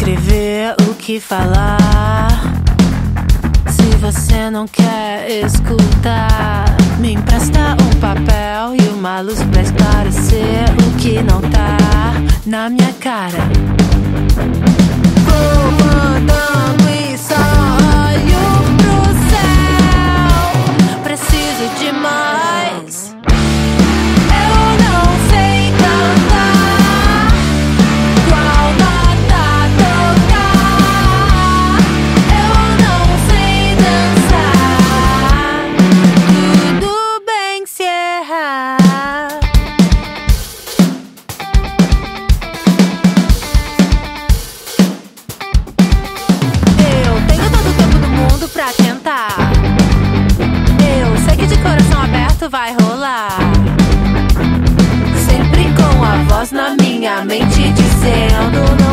escrever o que falar. Se você não quer escutar, me empresta um papel e uma luz pra esclarecer o que não tá na minha cara. Vou mandando e só olho pro céu. Preciso de mais. Eu não sei cantar qual nota tocar. Eu não sei dançar. Tudo bem se errar. Eu tenho todo o tempo do mundo pra tentar. Eu sei que de coração aberto vai rolar. Sempre com a voz na minha mente dizendo